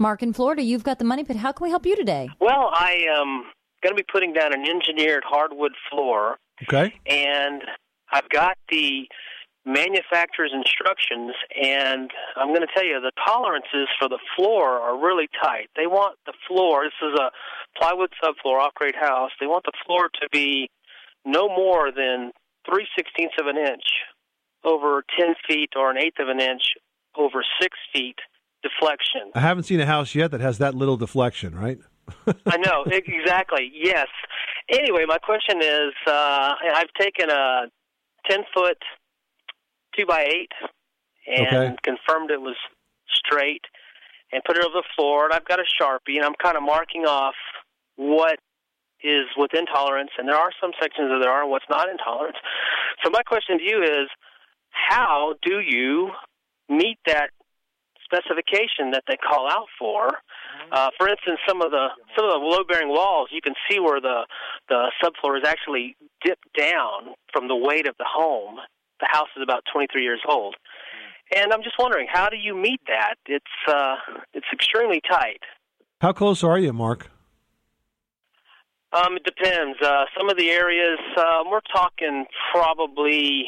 Mark in Florida, you've got the money pit. How can we help you today? Well, I am going to be putting down an engineered hardwood floor. Okay. And I've got the manufacturer's instructions, and I'm going to tell you the tolerances for the floor are really tight. They want the floor, this is a plywood subfloor off-grade house, they want the floor to be no more than 3/16 of an inch over 10 feet or 1/8 of an inch over 6 feet deflection. I haven't seen a house yet that has that little deflection, right? I know, exactly, yes. Anyway, my question is, I've taken a 10-foot 2x8 and confirmed it was straight and put it over the floor, and I've got a Sharpie, and I'm kind of marking off what is within tolerance, and there are some sections that there are what's not in tolerance. So my question to you is, how do you meet that specification that they call out for? For instance, some of the load-bearing walls, you can see where the subfloor is actually dipped down from the weight of the home. The house is about 23 years old. And I'm just wondering, how do you meet that? It's extremely tight. How close are you, Mark? It depends. Some of the areas, we're talking probably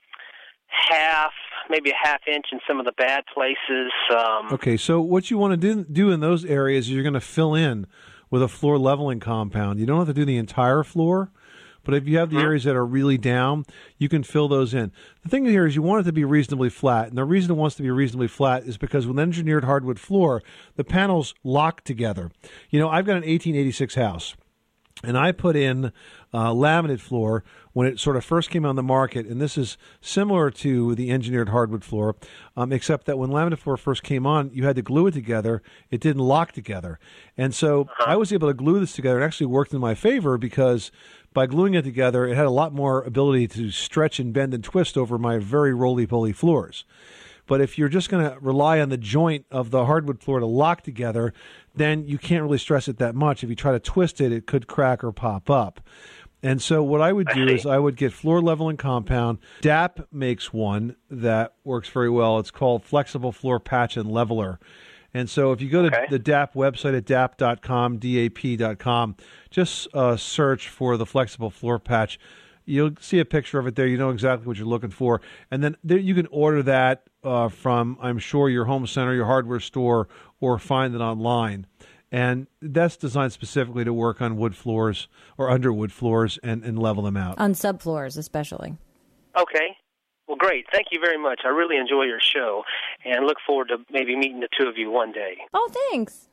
maybe a half inch in some of the bad places. Okay, so what you want to do in those areas is you're going to fill in with a floor leveling compound. You don't have to do the entire floor, but if you have the areas that are really down, you can fill those in. The thing here is you want it to be reasonably flat, and the reason it wants to be reasonably flat is because with an engineered hardwood floor, the panels lock together. You know, I've got an 1886 house, and I put in laminate floor when it sort of first came on the market, and this is similar to the engineered hardwood floor, except that when laminate floor first came on, you had to glue it together. It didn't lock together. And so I was able to glue this together. It actually worked in my favor because by gluing it together, it had a lot more ability to stretch and bend and twist over my very roly-poly floors. But if you're just going to rely on the joint of the hardwood floor to lock together, then you can't really stress it that much. If you try to twist it, it could crack or pop up. And so what I would do is I would get floor leveling compound. DAP makes one that works very well. It's called Flexible Floor Patch and Leveler. And so if you go to the DAP website at dap.com, DAP.com, just search for the Flexible Floor Patch. You'll see a picture of it there. You know exactly what you're looking for. And then there, you can order that from, I'm sure, your home center, your hardware store, or find it online. And that's designed specifically to work on wood floors or underwood floors and level them out. On subfloors especially. Okay. Well, great. Thank you very much. I really enjoy your show and look forward to maybe meeting the two of you one day. Oh, thanks.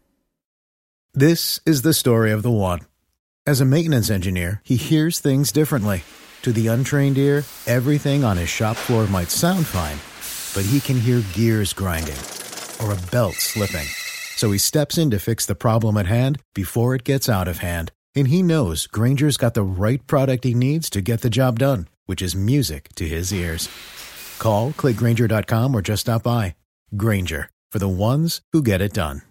This is the story of the one. As a maintenance engineer, he hears things differently. To the untrained ear, everything on his shop floor might sound fine, but he can hear gears grinding or a belt slipping. So he steps in to fix the problem at hand before it gets out of hand. And he knows Grainger's got the right product he needs to get the job done, which is music to his ears. Call, click Grainger.com, or just stop by. Grainger, for the ones who get it done.